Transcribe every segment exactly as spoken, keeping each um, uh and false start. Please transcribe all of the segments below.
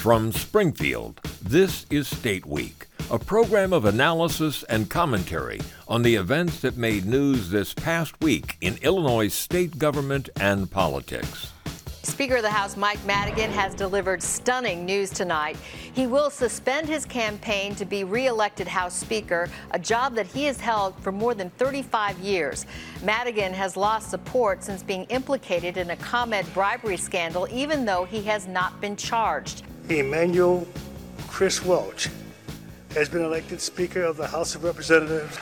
From Springfield, this is State Week, a program of analysis and commentary on the events that made news this past week in Illinois state government and politics. Speaker of the House Mike Madigan has delivered stunning news tonight. He will suspend his campaign to be re-elected House Speaker, a job that he has held for more than thirty-five years. Madigan has lost support since being implicated in a ComEd bribery scandal, even though he has not been charged. Emanuel Chris Welch has been elected Speaker of the House of Representatives.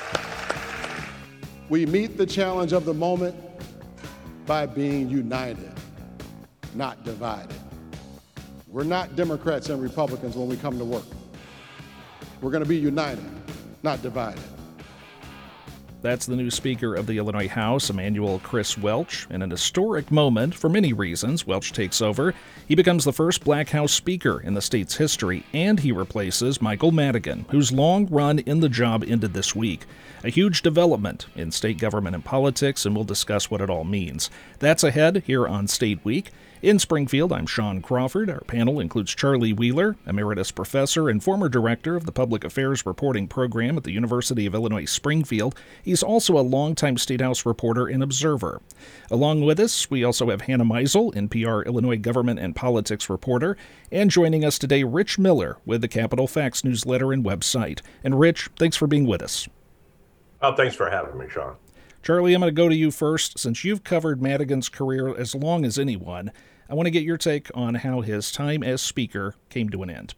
We meet the challenge of the moment by being united, not divided. We're not Democrats and Republicans when we come to work. We're going to be united, not divided. That's the new Speaker of the Illinois House, Emanuel Chris Welch. In an historic moment, for many reasons, Welch takes over. He becomes the first Black House Speaker in the state's history, and he replaces Michael Madigan, whose long run in the job ended this week. A huge development in state government and politics, and we'll discuss what it all means. That's ahead here on State Week. In Springfield, I'm Sean Crawford. Our panel includes Charlie Wheeler, Emeritus Professor and former Director of the Public Affairs Reporting Program at the University of Illinois Springfield. He's also a longtime State House reporter and observer. Along with us, we also have Hannah Meisel, N P R Illinois Government and Politics reporter, and joining us today, Rich Miller with the Capitol Facts newsletter and website. And Rich, thanks for being with us. Oh, thanks for having me, Sean. Charlie, I'm going to go to you first. Since you've covered Madigan's career as long as anyone, I want to get your take on how his time as Speaker came to an end.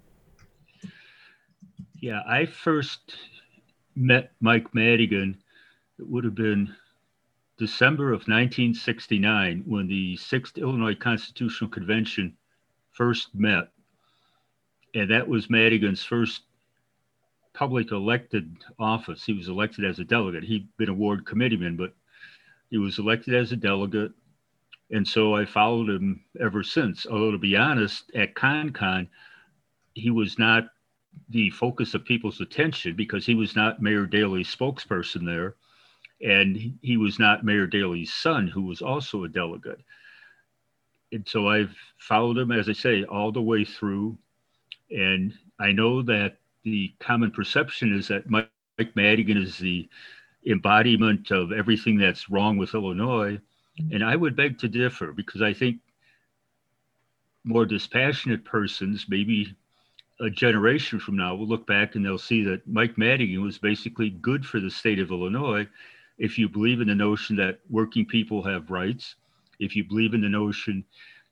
Yeah, I first met Mike Madigan. It would have been December of nineteen sixty-nine when the Sixth Illinois Constitutional Convention first met. And that was Madigan's first public elected office. He was elected as a delegate. He'd been a ward committeeman, but he was elected as a delegate. And so I followed him ever since. Although, to be honest, at ConCon, he was not the focus of people's attention because he was not Mayor Daley's spokesperson there. And he was not Mayor Daley's son, who was also a delegate. And so I've followed him, as I say, all the way through. And I know that the common perception is that Mike Madigan is the embodiment of everything that's wrong with Illinois. And I would beg to differ because I think more dispassionate persons, maybe a generation from now, will look back and they'll see that Mike Madigan was basically good for the state of Illinois. If you believe in the notion that working people have rights, if you believe in the notion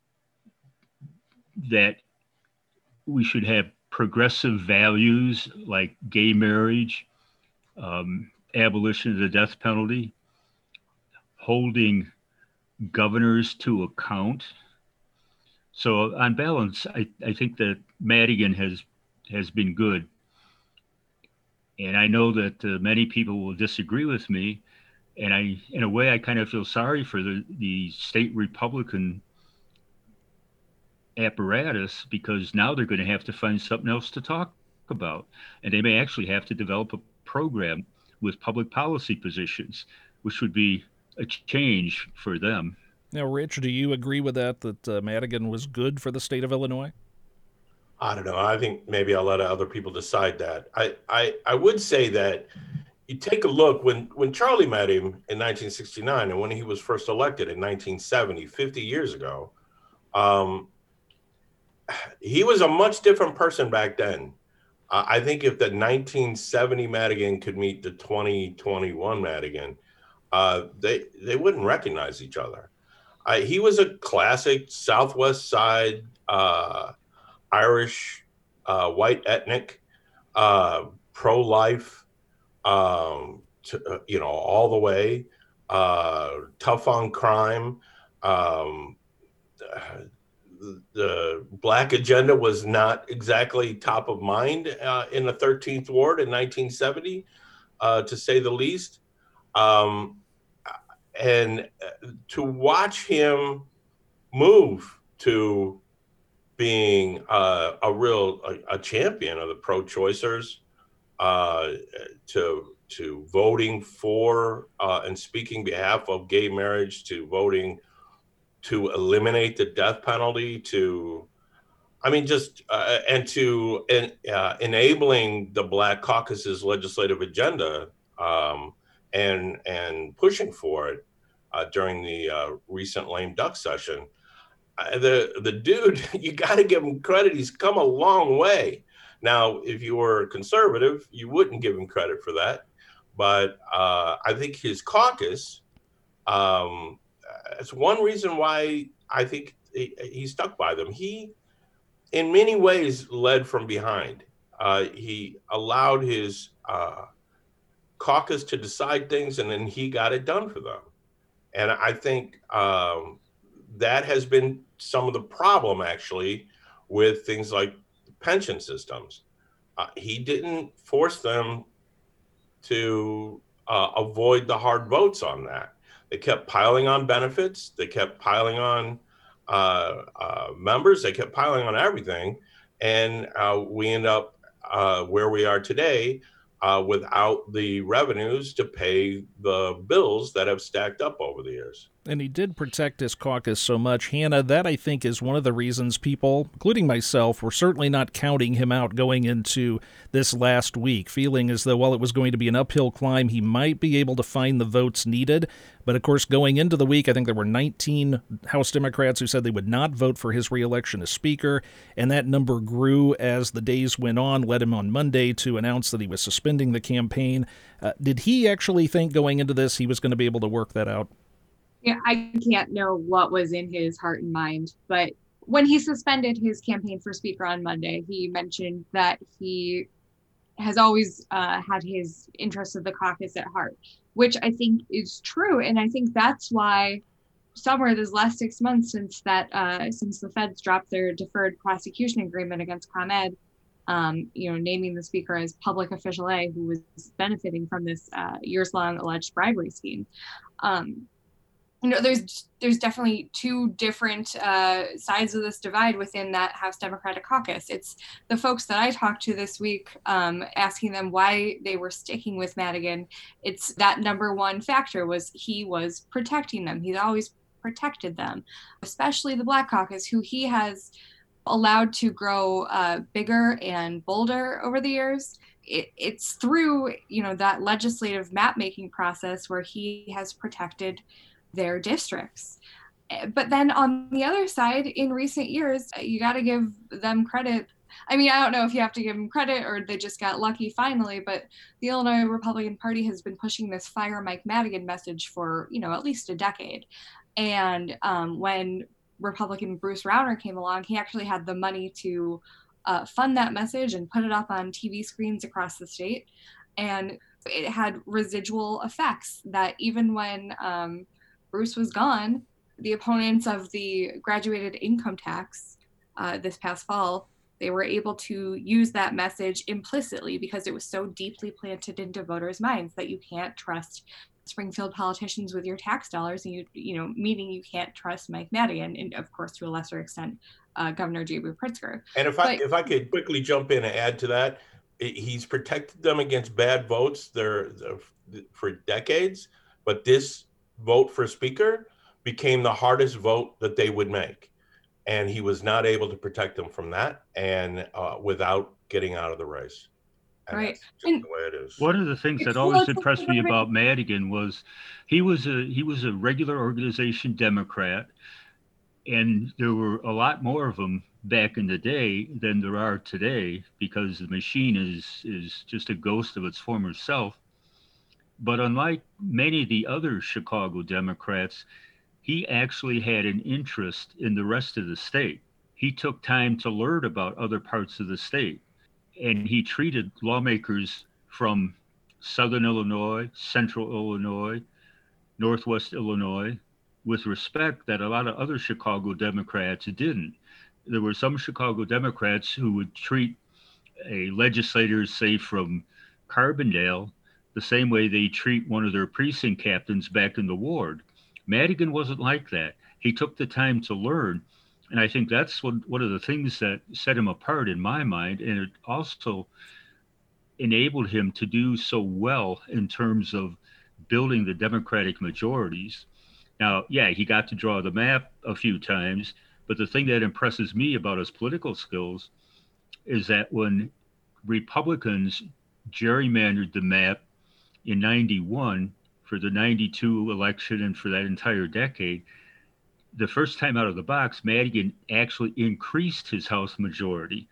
that we should have progressive values like gay marriage, um, abolition of the death penalty, holding governors to account. So on balance, I, I think that Madigan has has been good. And I know that uh, many people will disagree with me. And I, in a way, I kind of feel sorry for the, the state Republican apparatus because now they're going to have to find something else to talk about. And they may actually have to develop a program with public policy positions, which would be a change for them. Now, Rich, do you agree with that, that uh, Madigan was good for the state of Illinois? I don't know. I think maybe I'll let other people decide that. I, I, I would say that you take a look when, when Charlie met him in nineteen sixty-nine and when he was first elected in nineteen seventy, fifty years ago, um, he was a much different person back then. Uh, I think if the nineteen seventy Madigan could meet the twenty twenty-one Madigan, uh, they they wouldn't recognize each other. Uh, he was a classic Southwest Side uh, Irish, uh, white ethnic, uh, pro-life, um, to, uh, you know, all the way, uh, tough on crime. Um, uh, the Black agenda was not exactly top of mind uh, in the thirteenth Ward in nineteen seventy, uh, to say the least. Um, and to watch him move to being uh, a real a, a champion of the pro-choicers, uh, to to voting for uh, and speaking behalf of gay marriage, to voting to eliminate the death penalty, to I mean, just uh, and to en- uh, enabling the Black Caucus's legislative agenda um, and and pushing for it uh, during the uh, recent lame duck session. Uh, the the dude, you got to give him credit. He's come a long way. Now, if you were conservative, you wouldn't give him credit for that. But uh, I think his caucus, um, it's one reason why I think he, he stuck by them. He, in many ways, led from behind. Uh, he allowed his uh, caucus to decide things, and then he got it done for them. And I think um, that has been some of the problem, actually, with things like pension systems. Uh, he didn't force them to uh, avoid the hard votes on that. They kept piling on benefits. They kept piling on uh, uh, members. They kept piling on everything. And uh, we end up uh, where we are today uh, without the revenues to pay the bills that have stacked up over the years. And he did protect his caucus so much, Hannah, that I think is one of the reasons people, including myself, were certainly not counting him out going into this last week, feeling as though, while it was going to be an uphill climb, he might be able to find the votes needed. But of course, going into the week, I think there were nineteen House Democrats who said they would not vote for his reelection as Speaker, and that number grew as the days went on, led him on Monday to announce that he was suspending the campaign. Uh, did he actually think going into this he was going to be able to work that out? Yeah, I can't know what was in his heart and mind, but when he suspended his campaign for Speaker on Monday, he mentioned that he has always uh, had his interests of the caucus at heart, which I think is true. And I think that's why somewhere this last six months since that, uh, since the feds dropped their deferred prosecution agreement against ComEd, um, you know, naming the Speaker as Public Official A, who was benefiting from this uh, years-long alleged bribery scheme. Um, You know, there's there's definitely two different uh, sides of this divide within that House Democratic caucus. It's the folks that I talked to this week, um, asking them why they were sticking with Madigan. It's that number one factor was he was protecting them. He's always protected them, especially the Black caucus, who he has allowed to grow uh, bigger and bolder over the years. It, it's through, you know, that legislative map-making process where he has protected their districts. But then on the other side, in recent years, you got to give them credit. I mean, I don't know if you have to give them credit or they just got lucky finally, but the Illinois Republican Party has been pushing this Fire Mike Madigan message for, you know, at least a decade. And um, when Republican Bruce Rauner came along, he actually had the money to uh, fund that message and put it up on T V screens across the state. And it had residual effects that even when um, Bruce was gone, the opponents of the graduated income tax uh, this past fall, they were able to use that message implicitly because it was so deeply planted into voters' minds that you can't trust Springfield politicians with your tax dollars, and you, you know, meaning you can't trust Mike Madigan, and of course, to a lesser extent, uh, Governor J B Pritzker. And if I but, if I could quickly jump in and add to that, he's protected them against bad votes there for decades, but this vote for Speaker became the hardest vote that they would make. And he was not able to protect them from that and uh, without getting out of the race. And right. That's just And the way it is. One of the things that always impressed me about Madigan was he was a he was a regular organization Democrat, and there were a lot more of them back in the day than there are today because the machine is is just a ghost of its former self. But unlike many of the other Chicago Democrats, he actually had an interest in the rest of the state. He took time to learn about other parts of the state, and he treated lawmakers from Southern Illinois, Central Illinois, Northwest Illinois with respect that a lot of other Chicago Democrats didn't. There were some Chicago Democrats who would treat a legislator, say, from Carbondale, the same way they treat one of their precinct captains back in the ward. Madigan wasn't like that. He took the time to learn. And I think that's one, one of the things that set him apart in my mind. And it also enabled him to do so well in terms of building the Democratic majorities. Now, yeah, he got to draw the map a few times, But the thing that impresses me about his political skills is that when Republicans gerrymandered the map in ninety-one for the ninety-two election and for that entire decade, the first time out of the box, Madigan actually increased his House majority.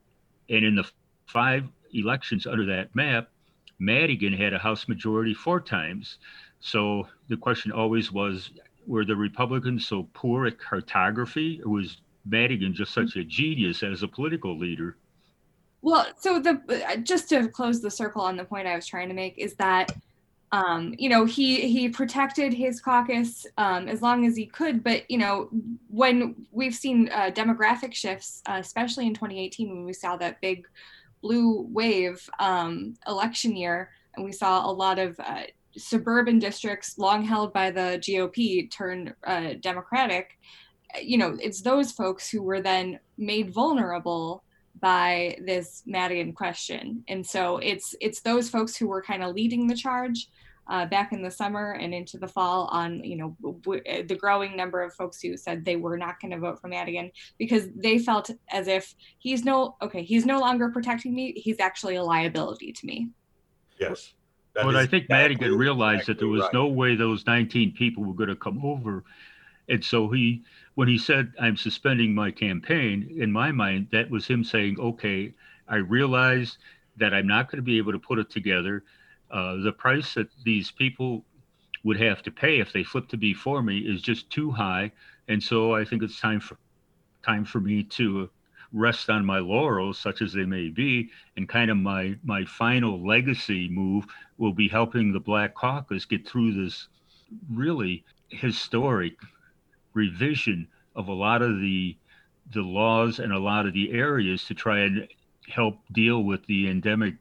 And in the five elections under that map, Madigan had a House majority four times. So the question always was, were the Republicans so poor at cartography, or was Madigan just such a genius as a political leader? Well, so the just to close the circle on the point I was trying to make is that, um, you know, he he protected his caucus um, as long as he could. But, you know, when we've seen uh, demographic shifts, uh, especially in twenty eighteen, when we saw that big blue wave um, election year, and we saw a lot of uh, suburban districts long held by the G O P turn uh, Democratic, you know, it's those folks who were then made vulnerable by this Madigan question. And so it's it's those folks who were kind of leading the charge uh, back in the summer and into the fall on, you know, w- the growing number of folks who said they were not going to vote for Madigan because they felt as if he's no, okay, he's no longer protecting me. He's actually a liability to me. Yes. But I think exactly, Madigan realized exactly that there was right. no way those nineteen people were going to come over. And so he, when he said, I'm suspending my campaign, in my mind, that was him saying, okay, I realize that I'm not going to be able to put it together. Uh, the price that these people would have to pay if they flip to be for me is just too high. And so I think it's time for time for me to rest on my laurels, such as they may be, and kind of my my final legacy move will be helping the Black Caucus get through this really historic revision of a lot of the the laws and a lot of the areas to try and help deal with the endemic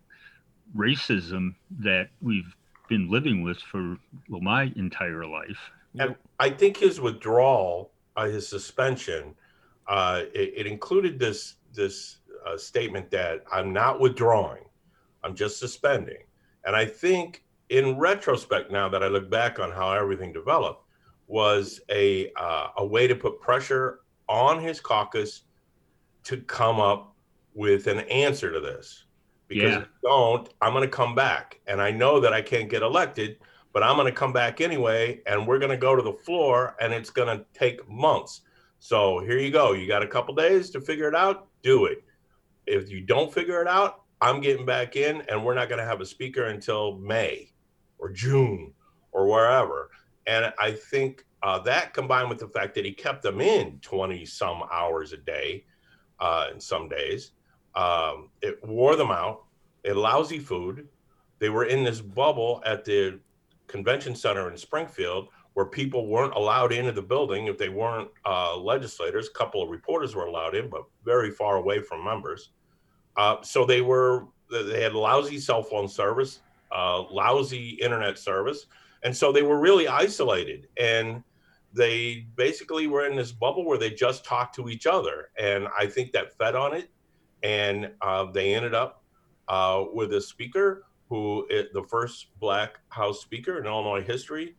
racism that we've been living with for well, my entire life. And I think his withdrawal, uh, his suspension, uh, it, it included this this uh, statement that I'm not withdrawing, I'm just suspending. And I think in retrospect, now that I look back on how everything developed, was a uh, a way to put pressure on his caucus to come up with an answer to this. Because Yeah. if you don't, I'm going to come back. And I know that I can't get elected, but I'm going to come back anyway. And we're going to go to the floor and it's going to take months. So here you go. You got a couple days to figure it out. Do it. If you don't figure it out, I'm getting back in and we're not going to have a speaker until May or June or wherever. And I think uh, that combined with the fact that he kept them in twenty some hours a day uh, in some days, um, it wore them out. They had lousy food. They were in this bubble at the convention center in Springfield where people weren't allowed into the building if they weren't uh, legislators. A couple of reporters were allowed in, but very far away from members. Uh, so they were, they had lousy cell phone service, uh, lousy internet service. And so they were really isolated. And they basically were in this bubble where they just talked to each other. And I think that fed on it. And uh, they ended up uh, with a speaker who is the first Black House speaker in Illinois history.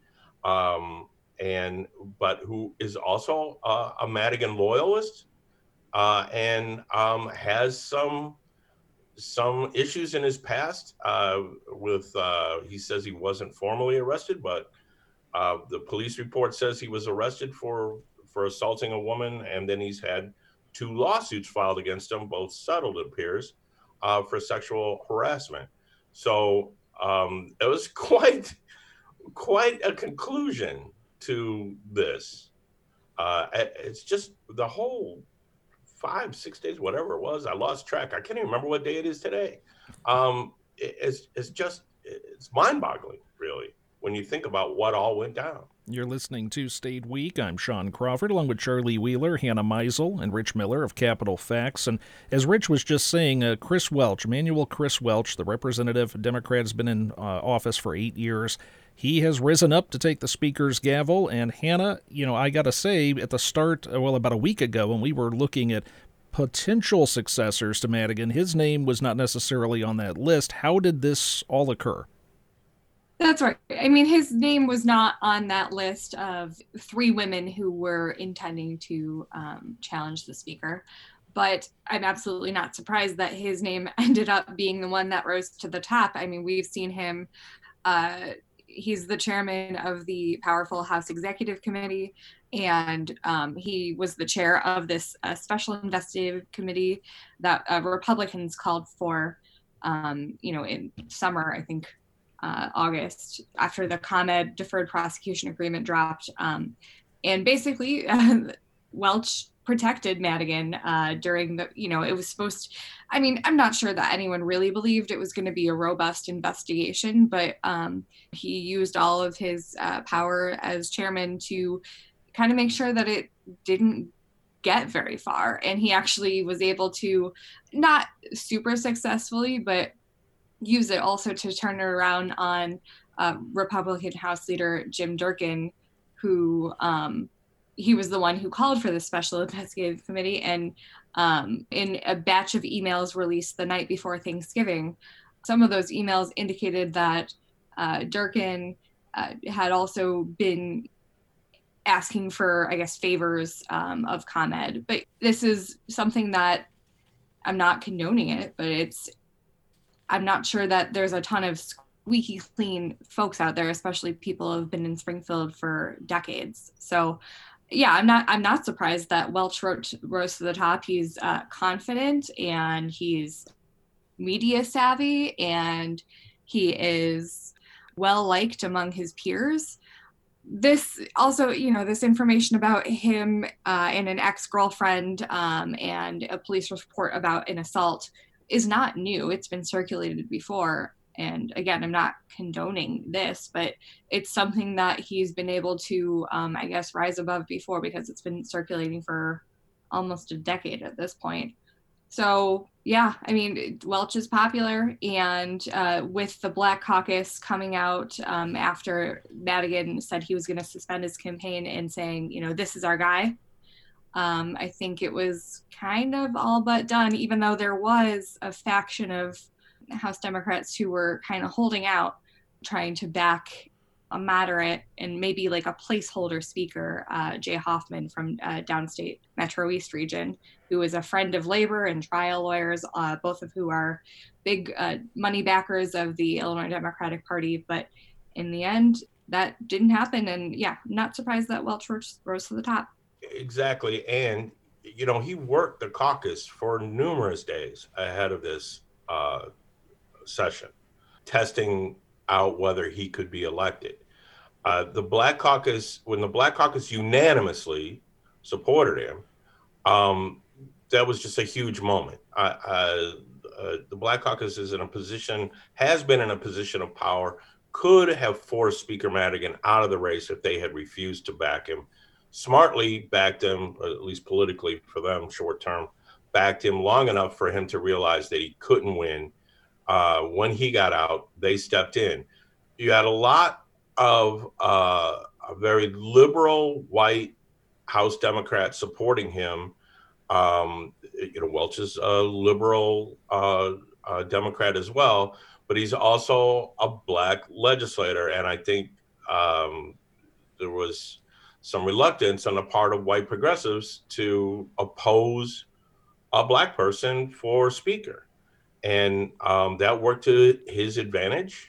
Um, and but who is also uh, a Madigan loyalist uh, and um, has some some issues in his past uh, with, uh, he says he wasn't formally arrested, but uh, the police report says he was arrested for, for assaulting a woman. And then he's had two lawsuits filed against him, both settled, it appears, uh, for sexual harassment. So um, it was quite, quite a conclusion to this. Uh, it's just the whole five, six days, whatever it was. I lost track. I can't even remember what day it is today. Um, it, it's, it's just, it's mind-boggling, really, when you think about what all went down. You're listening to State Week. I'm Sean Crawford, along with Charlie Wheeler, Hannah Meisel, and Rich Miller of Capitol Facts. And as Rich was just saying, uh, Chris Welch, Emanuel Chris Welch, the representative, Democrat, has been in uh, office for eight years. He has risen up to take the speaker's gavel. And Hannah, you know, I got to say, at the start, well, about a week ago, when we were looking at potential successors to Madigan, his name was not necessarily on that list. How did this all occur? That's right. I mean, his name was not on that list of three women who were intending to um, challenge the speaker. But I'm absolutely not surprised that his name ended up being the one that rose to the top. I mean, we've seen him. Uh, he's the chairman of the powerful House Executive Committee, and um, he was the chair of this uh, special investigative committee that uh, Republicans called for, um, you know, in summer, I think, uh, August, after the ComEd deferred prosecution agreement dropped. Um, and basically, uh, Welch protected Madigan uh, during the, you know, it was supposed to, I mean, I'm not sure that anyone really believed it was going to be a robust investigation, but um, he used all of his uh, power as chairman to kind of make sure that it didn't get very far. And he actually was able to, not super successfully, but use it also to turn it around on uh, Republican House Leader Jim Durkin, who um, he was the one who called for the Special Investigative Committee. And um, in a batch of emails released the night before Thanksgiving, some of those emails indicated that uh, Durkin uh, had also been asking for, I guess, favors um, of ComEd. But this is something that, I'm not condoning it, but it's, I'm not sure that there's a ton of squeaky clean folks out there, especially people who have been in Springfield for decades. So yeah, I'm not, I'm not surprised that Welch wrote, rose to the top. He's uh, confident, and he's media savvy, and he is well liked among his peers. This also, you know, this information about him uh, and an ex-girlfriend um, and a police report about an assault is not new. It's been circulated before. And again, I'm not condoning this, but it's something that he's been able to, um, I guess, rise above before, because it's been circulating for almost a decade at this point. So yeah, I mean, Welch is popular, and uh, with the Black Caucus coming out um, after Madigan said he was going to suspend his campaign and saying, you know, this is our guy, um, I think it was kind of all but done, even though there was a faction of House Democrats who were kind of holding out, trying to back a moderate and maybe like a placeholder speaker, uh, Jay Hoffman from uh, downstate Metro East region, who is a friend of labor and trial lawyers, uh, both of who are big uh, money backers of the Illinois Democratic Party. But in the end, that didn't happen. And yeah, not surprised that Welch rose to the top. Exactly. And, you know, he worked the caucus for numerous days ahead of this uh, session, testing out whether he could be elected. Uh, the Black Caucus, when the Black Caucus unanimously supported him, um, that was just a huge moment. Uh, uh, uh, the Black Caucus is in a position, has been in a position of power, could have forced Speaker Madigan out of the race if they had refused to back him. Smartly backed him, or at least politically for them, short term, backed him long enough for him to realize that he couldn't win. Uh, when he got out, they stepped in. You had a lot of uh, a very liberal white House Democrats supporting him. Um, you know, Welch is a liberal uh, uh, Democrat as well, but he's also a Black legislator. And I think um, there was some reluctance on the part of white progressives to oppose a Black person for Speaker. And um, that worked to his advantage.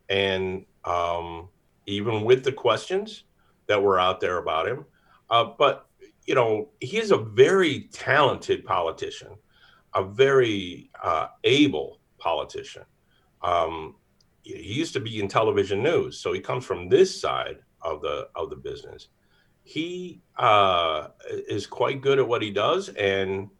And um, even with the questions that were out there about him. Uh, but, you know, he is a very talented politician, a very uh, able politician. Um, he used to be in television news, so he comes from this side of the of the business. He uh, is quite good at what he does, and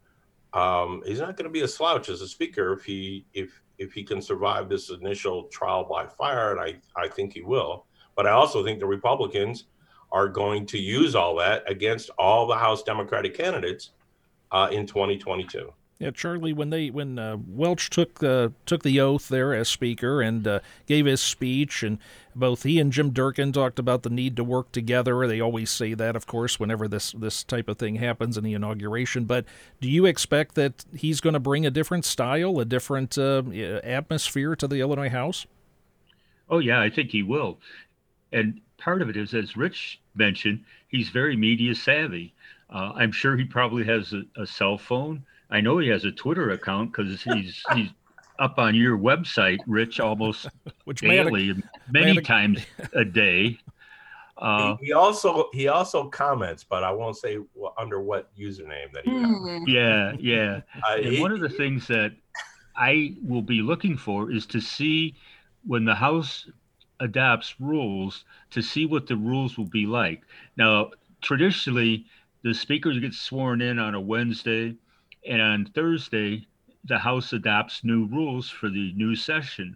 um, he's not going to be a slouch as a speaker if he if if he can survive this initial trial by fire, and I, I think he will. But I also think the Republicans are going to use all that against all the House Democratic candidates uh, in twenty twenty-two. Yeah, Charlie, when they when uh, Welch took uh, took the oath there as Speaker and uh, gave his speech, and both he and Jim Durkin talked about the need to work together. They always say that, of course, whenever this, this type of thing happens in the inauguration. But do you expect that he's going to bring a different style, a different uh, atmosphere to the Illinois House? Oh, yeah, I think he will. And part of it is, as Rich mentioned, he's very media savvy. Uh, I'm sure he probably has a, a cell phone. I know he has a Twitter account because he's he's up on your website, Rich, almost Which daily, Madig- many Madig- times a day. Uh, he, he also he also comments, but I won't say wh- under what username that he. Hmm. yeah, yeah. Uh, And he- one of the things that I will be looking for is to see when the House adopts rules, to see what the rules will be like. Now, traditionally, the speaker gets sworn in on a Wednesday, and on Thursday, the House adopts new rules for the new session.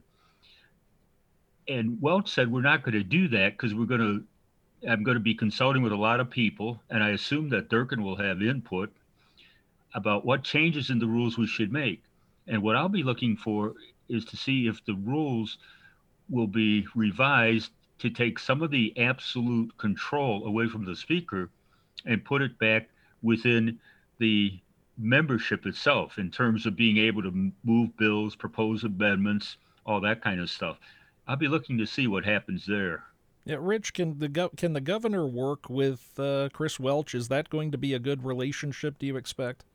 And Welch said, we're not going to do that because we're going to, I'm going to be consulting with a lot of people, and I assume that Durkin will have input about what changes in the rules we should make. And what I'll be looking for is to see if the rules will be revised to take some of the absolute control away from the speaker and put it back within the membership itself in terms of being able to move bills, propose amendments, all that kind of stuff. I'll be looking to see what happens there. Yeah, Rich, can the go- can the governor work with uh, Chris Welch? Is that going to be a good relationship, do you expect?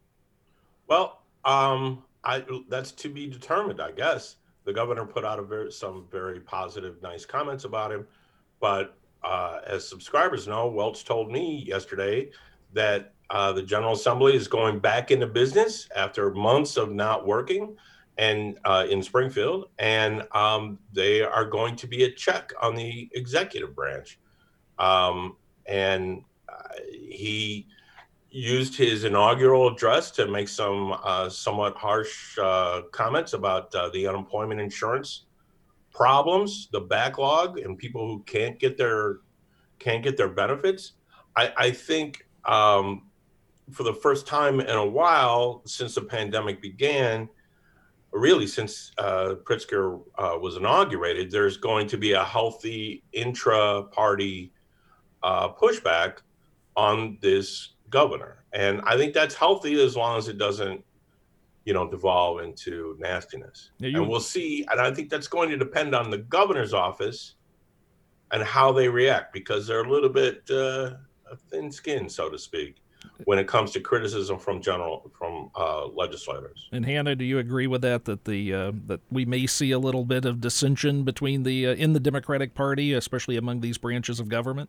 Well, um, I that's to be determined, I guess. The governor put out a very, some very positive, nice comments about him. But uh, as subscribers know, Welch told me yesterday that uh, the General Assembly is going back into business after months of not working and uh, in Springfield. And um, they are going to be a check on the executive branch. Um, and uh, he used his inaugural address to make some uh, somewhat harsh uh, comments about uh, the unemployment insurance problems, the backlog, and people who can't get their can't get their benefits. I, I think um, for the first time in a while since the pandemic began, really since uh, Pritzker uh, was inaugurated, there's going to be a healthy intra-party uh, pushback on this governor. And I think that's healthy as long as it doesn't, you know, devolve into nastiness. Yeah, you... And we'll see. And I think that's going to depend on the governor's office and how they react, because they're a little bit uh, thin-skinned, so to speak, when it comes to criticism from general from uh, legislators. And Hannah, do you agree with that? That the uh, that we may see a little bit of dissension between the uh, in the Democratic Party, especially among these branches of government?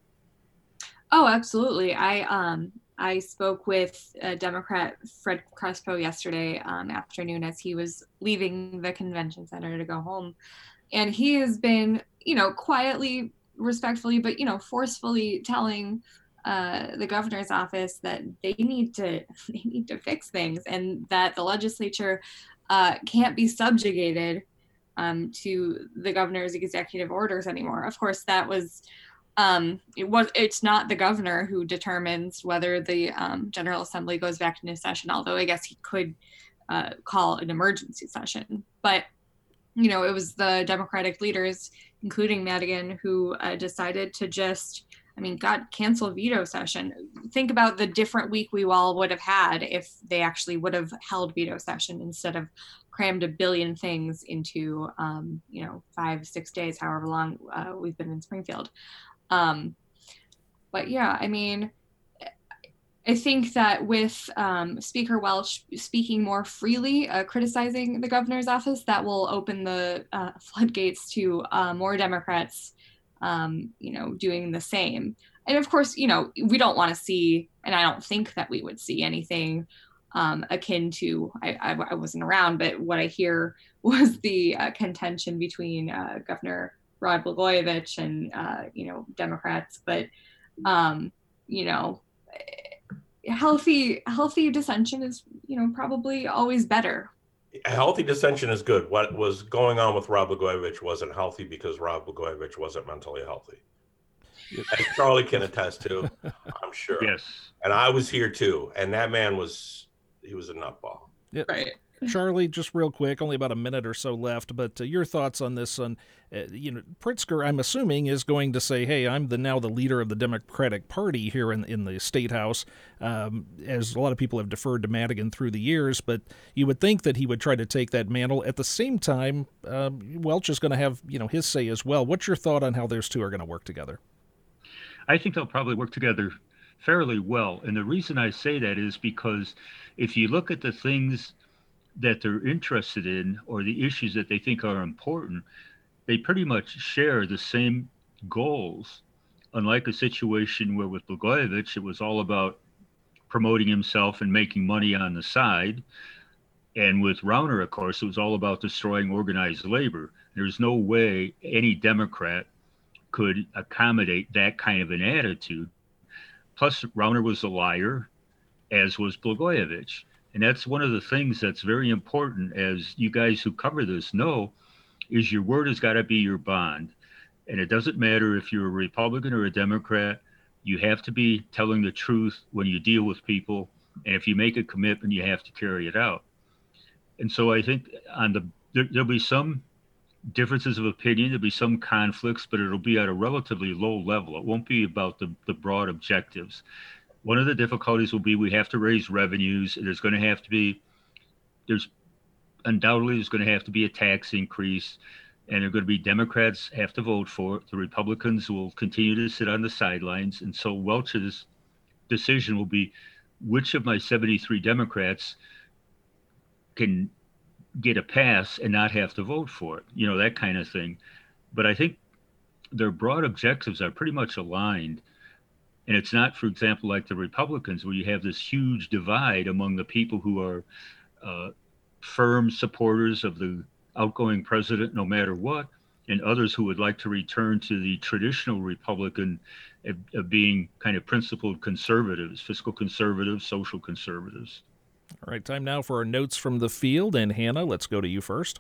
Oh, absolutely. I um I spoke with uh, Democrat Fred Crespo yesterday um, afternoon as he was leaving the convention center to go home, and he has been, you know, quietly, respectfully, but you know, forcefully telling uh, the governor's office that they need to they need to fix things, and that the legislature uh, can't be subjugated um, to the governor's executive orders anymore. Of course, that was. Um, it was. It's not the governor who determines whether the um, General Assembly goes back into session, although I guess he could uh, call an emergency session. But, you know, it was the Democratic leaders, including Madigan, who uh, decided to just, I mean, God, cancel veto session. Think about the different week we all would have had if they actually would have held veto session instead of crammed a billion things into, um, you know, five, six days, however long uh, we've been in Springfield. Um, but yeah, I mean, I think that with um, Speaker Welch speaking more freely, uh, criticizing the governor's office, that will open the uh, floodgates to uh, more Democrats, um, you know, doing the same. And of course, you know, we don't want to see, and I don't think that we would see anything um, akin to, I, I, I wasn't around, but what I hear was the uh, contention between uh, Governor Rod Blagojevich and, uh, you know, Democrats, but, um, you know, healthy, healthy dissension is, you know, probably always better. A healthy dissension is good. What was going on with Rod Blagojevich wasn't healthy because Rod Blagojevich wasn't mentally healthy. As Charlie can attest to, I'm sure. Yes. And I was here too. And that man was, he was a nutball. Yeah. Right. Charlie, just real quick, only about a minute or so left, but uh, your thoughts on this? On uh, you know, Pritzker, I'm assuming, is going to say, "Hey, I'm the now the leader of the Democratic Party here in in the State House." Um, as a lot of people have deferred to Madigan through the years, but you would think that he would try to take that mantle. At the same time, uh, Welch is going to have you know his say as well. What's your thought on how those two are going to work together? I think they'll probably work together fairly well, and the reason I say that is because if you look at the things that they're interested in or the issues that they think are important, they pretty much share the same goals. Unlike a situation where with Blagojevich, it was all about promoting himself and making money on the side. And with Rauner, of course, it was all about destroying organized labor. There's no way any Democrat could accommodate that kind of an attitude. Plus, Rauner was a liar, as was Blagojevich. And that's one of the things that's very important, as you guys who cover this know, is your word has got to be your bond. And it doesn't matter if you're a Republican or a Democrat, you have to be telling the truth when you deal with people. And if you make a commitment, you have to carry it out. And so I think on the there, there'll be some differences of opinion, there'll be some conflicts, but it'll be at a relatively low level. It won't be about the, the broad objectives. One of the difficulties will be we have to raise revenues. There's going to have to be, there's undoubtedly there's going to have to be a tax increase, and there are going to be Democrats have to vote for it. The Republicans will continue to sit on the sidelines. And so Welch's decision will be which of my seventy-three Democrats can get a pass and not have to vote for it, you know, that kind of thing. But I think their broad objectives are pretty much aligned. And it's not, for example, like the Republicans, where you have this huge divide among the people who are uh, firm supporters of the outgoing president, no matter what, and others who would like to return to the traditional Republican of, of being kind of principled conservatives, fiscal conservatives, social conservatives. All right, time now for our notes from the field. And Hannah, let's go to you first.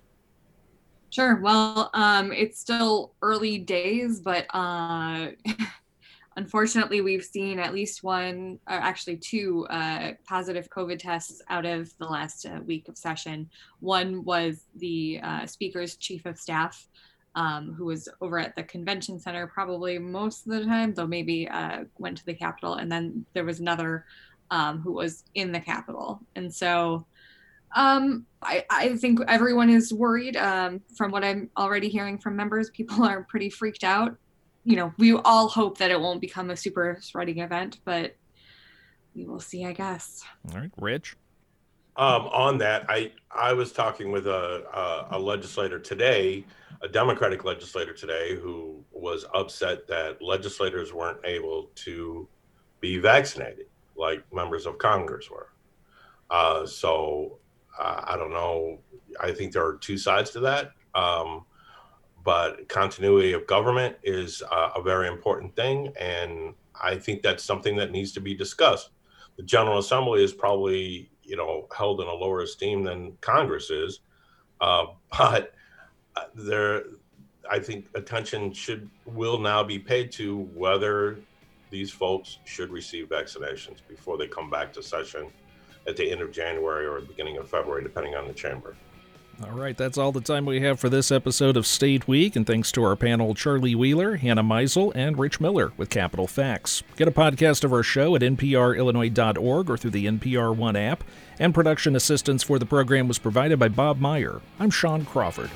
Sure. Well, um, it's still early days, but uh, unfortunately, we've seen at least one, or actually two uh, positive COVID tests out of the last uh, week of session. One was the uh, Speaker's chief of staff, um, who was over at the convention center probably most of the time, though maybe uh, went to the Capitol. And then there was another um, who was in the Capitol. And so um, I, I think everyone is worried. Um, from what I'm already hearing from members, people are pretty freaked out. You know, we all hope that it won't become a super spreading event, but we will see, I guess. All right, Rich. Um, on that, I, I was talking with a, a, a legislator today, a Democratic legislator today, who was upset that legislators weren't able to be vaccinated like members of Congress were. Uh, so uh, I don't know. I think there are two sides to that. Um, But continuity of government is uh, a very important thing, and I think that's something that needs to be discussed. The General Assembly is probably, you know, held in a lower esteem than Congress is, uh, but there, I think attention should will now be paid to whether these folks should receive vaccinations before they come back to session at the end of January or the beginning of February, depending on the chamber. All right, that's all the time we have for this episode of State Week, and thanks to our panel, Charlie Wheeler, Hannah Meisel, and Rich Miller with Capitol Facts. Get a podcast of our show at N P R Illinois dot org or through the N P R One app, and production assistance for the program was provided by Bob Meyer. I'm Sean Crawford.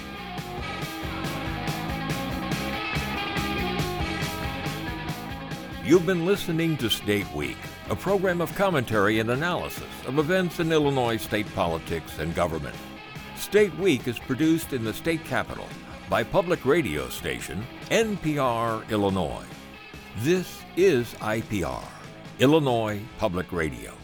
You've been listening to State Week, a program of commentary and analysis of events in Illinois state politics and government. State Week is produced in the state capital by public radio station N P R Illinois. This is I P R, Illinois Public Radio.